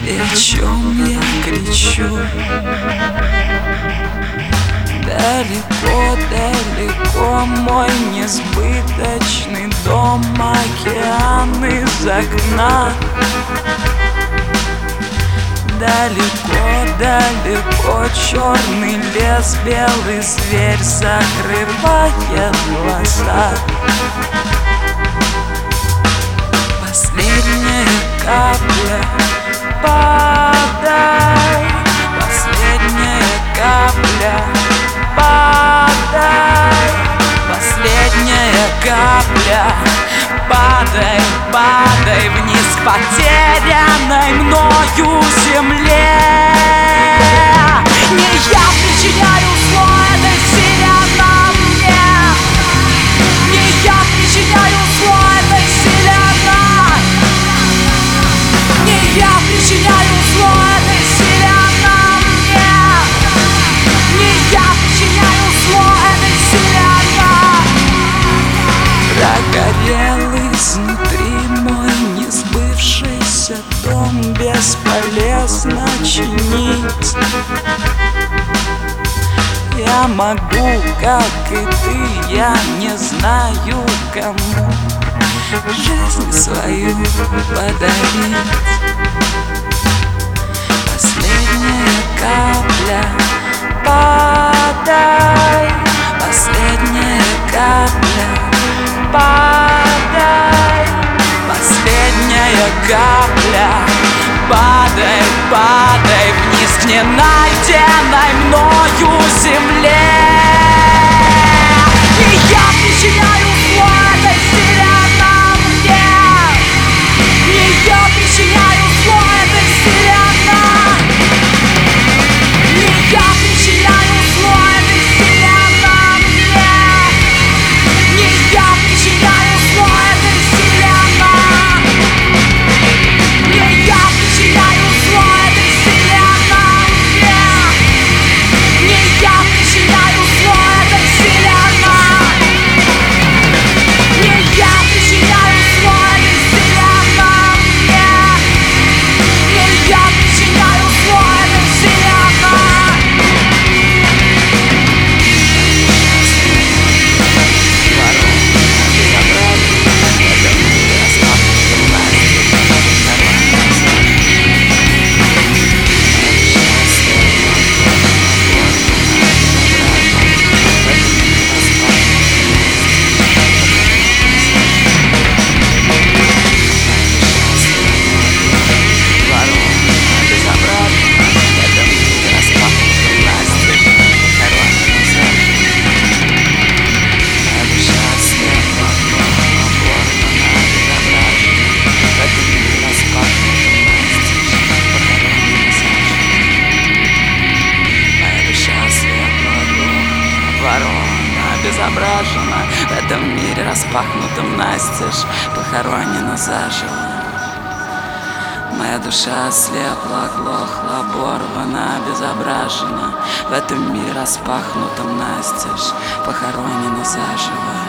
И о чем я кричу? Далеко, далеко мой несбыточный дом, океан из окна. Далеко, далеко черный лес, белый зверь закрывает глаза. Последняя капля, падай. Последняя капля, падай. Последняя капля, падай, падай вниз к потерянной мною земле. Не я причиняю зло этой силе, она мне. Не я причиняю зло этой силе, она. Не я причиняю зло этой силе, она мне. Не я причиняю зло этой силе, она. Прогорел изнутри мой несбывшийся дом, бесполезно чинить. Я могу, как и ты, я не знаю кому жизнь свою подарить. Последняя капля, падай. Последняя капля, падай. Последняя капля, падай, падай вниз к ненайденной мною земле. И я причиняю зло этой силе, она мне. И я причиняю зло этой силе, она. И я причиняю зло этой силе, она мне. И я причиняю зло этой силе, она. И я причиняю зло этой силе, она мне. И я причиняю зло этой силе, она. И я причиняю зло этой силе, она мне. И я причиняю зло этой силе, она. Обезображена в этом мире распахнутым настежь, похоронена заживо. Моя душа ослепла, оглохла, оборвана, обезображена в этом мире распахнутым настежь, похоронена заживо.